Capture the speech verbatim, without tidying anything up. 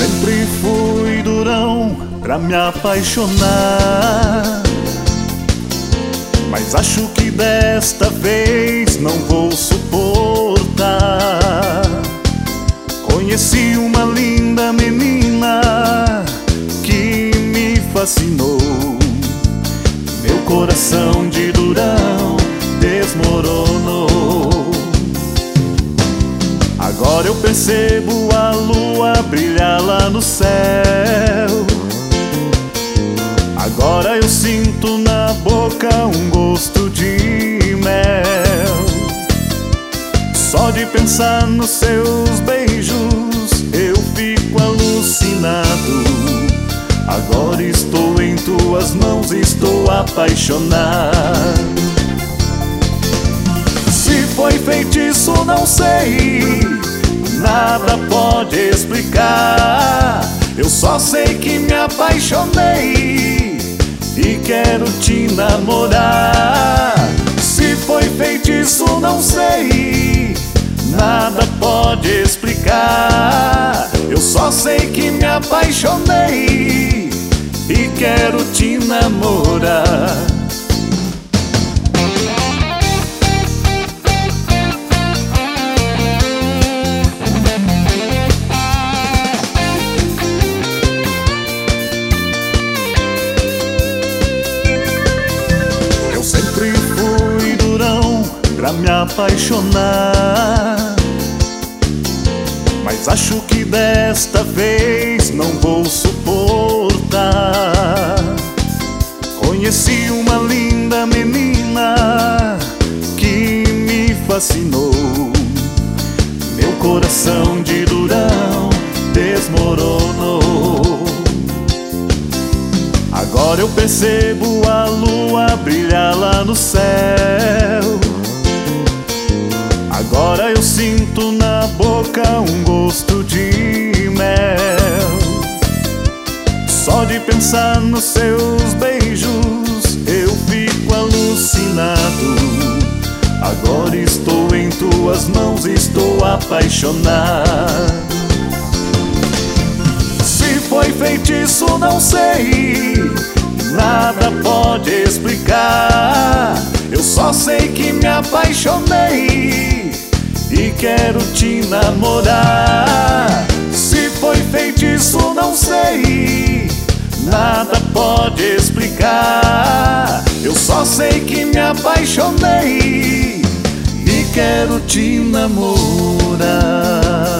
Sempre fui durão pra me apaixonar, mas acho que desta vez não vou suportar. Conheci uma linda menina que me fascinou. Meu coração de durão desmoronou. Agora eu percebo a lua brilhar lá no céu. Agora eu sinto na boca um gosto de mel. Só de pensar nos seus beijos eu fico alucinado. Agora estou em tuas mãos, estou apaixonado. Se foi feitiço não sei, nada pode explicar. Eu só sei que me apaixonei e quero te namorar. Se foi feitiço não sei, nada pode explicar. Eu só sei que me apaixonei e quero te namorar. Eu sempre fui durão pra me apaixonar, mas acho que desta vez não vou suportar. Conheci uma linda menina que me fascinou. Meu coração de durão desmoronou. Agora eu percebo a lua brilhar lá no céu. Agora eu sinto na boca um gosto de mel. Só de pensar nos seus beijos eu fico alucinado. Agora estou em tuas mãos, estou apaixonado. Se foi feitiço não sei, nada pode explicar. Eu só sei que me apaixonei e quero te namorar. Se foi feitiço não sei, nada pode explicar. Eu só sei que me apaixonei e quero te namorar.